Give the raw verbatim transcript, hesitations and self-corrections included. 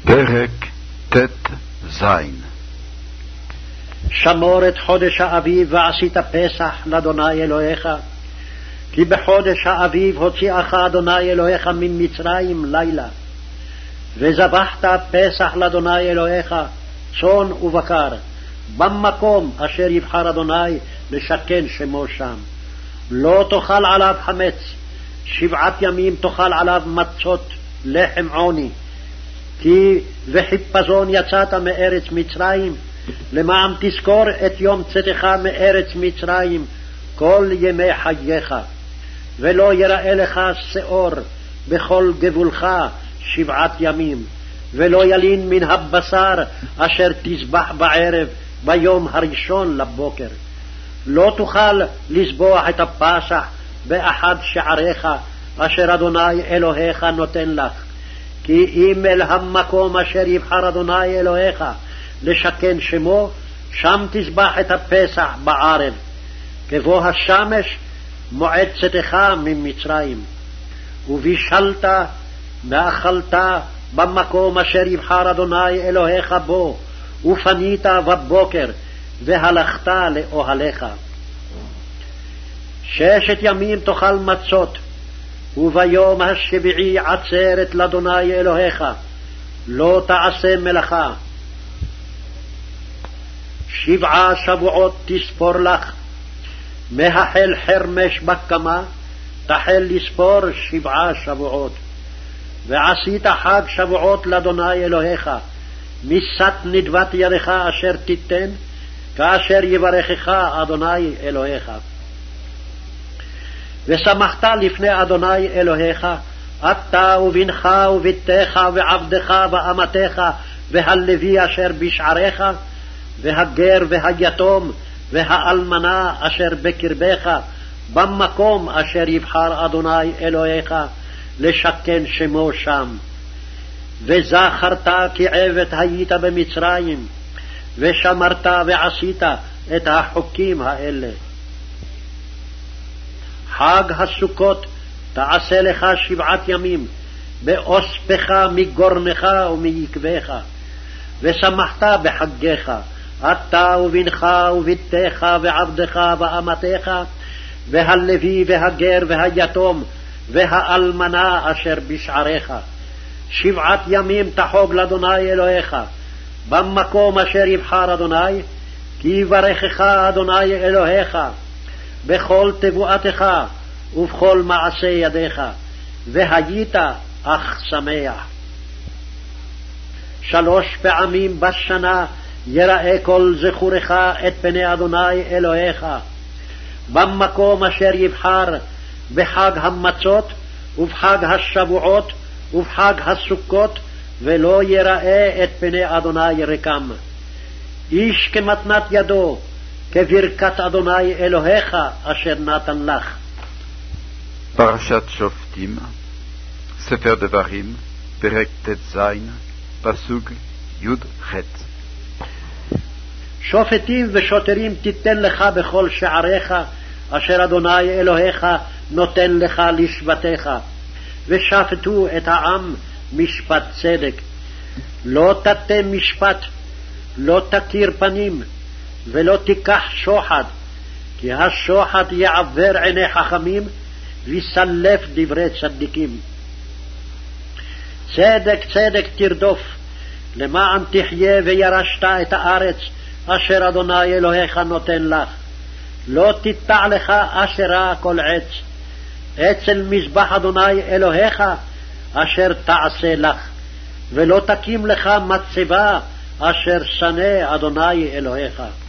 פרק ט"ז. שמור את חודש האביב ועשית פסח לאדוני אלוהיך, כי בחודש האביב הוציאך אדוני אלוהיך ממצרים לילה. וזבחת פסח לאדוני אלוהיך צאן ובקר, במקום אשר יבחר אדוני לשכן שמו שם. לא תאכל עליו חמץ, שבעת ימים תאכל עליו מצות לחם עוני, כי וחיפזון יצאת מארץ מצרים, למען תזכור את יום צאתך מארץ מצרים כל ימי חייך. ולא יראה לך שאור בכל גבולך שבעת ימים, ולא ילין מן הבשר אשר תזבח בערב ביום הראשון לבוקר. לא תוכל לזבוח את הפסח באחד שעריך אשר אדוני אלוהיך נותן לך, כי אם אל המקום אשר יבחר אדוני אלוהיך לשכן שמו, שם תזבח את הפסח בערב, כבוא השמש מועד צאתך ממצרים. ובישלת ואכלת במקום אשר יבחר אדוני אלוהיך בו, ופנית בבוקר והלכת לאוהליך. ששת ימים תאכל מצות, וביום השביעי עצרת לאדוני אלוהיך, לא תעשה מלאכה. שבעה שבועות תספור לך, מהחל חרמש בקמה תחל לספור שבעה שבועות. ועשית חג שבועות לאדוני אלוהיך, משאת נדבת ידך אשר תיתן, כאשר יברכך אדוני אלוהיך. ושמחת לפני אדוני אלוהיך, אתה ובנך ובתך ועבדך ואמתך והלוי אשר בשעריך, והגר והיתום והאלמנה אשר בקרבך, במקום אשר יבחר אדוני אלוהיך לשכן שמו שם. וזכרת כי עבד היית במצרים, ושמרת ועשית את החוקים האלה. חג הסוכות תעשה לך שבעת ימים, באוספך מגורנך ומיקבך. ושמחת בחגיך, אתה ובנך ובתך ועבדך ואמתך, והלוי והגר והיתום והאלמנה אשר בשעריך. שבעת ימים תחוג לאדוני אלוהיך, במקום אשר יבחר אדוני, כי יברכך אדוני אלוהיך בכל תבואתך ובכל מעשה ידיך, והיית אך שמח. שלוש פעמים בשנה יראה כל זכורך את פני אדוני אלוהיך, במקום אשר יבחר, בחג המצות ובחג השבועות ובחג הסוכות, ולא יראה את פני אדוני ריקם. איש כמתנת ידו, כברכת אדוני אלוהיך אשר נתן לך. פרשת שופטים, ספר דברים, פרק ט"ז, פסוק י"ח. שופטים ושוטרים תיתן לך בכל שעריך, אשר אדוני אלוהיך נותן לך לשבטיך, ושפטו את העם משפט צדק. לא תטה משפט, לא תכיר פנים, ולא תיקח שוחד, כי השוחד יעבר עיני חכמים, ויסלף דברי צדיקים. צדק צדק תרדוף, למען תחיה וירשת את הארץ אשר אדוני אלוהיך נותן לך. לא תיטע לך אשרה כל עץ, אצל מזבח אדוני אלוהיך אשר תעשה לך, ולא תקים לך מצבה אשר שנא אדוני אלוהיך.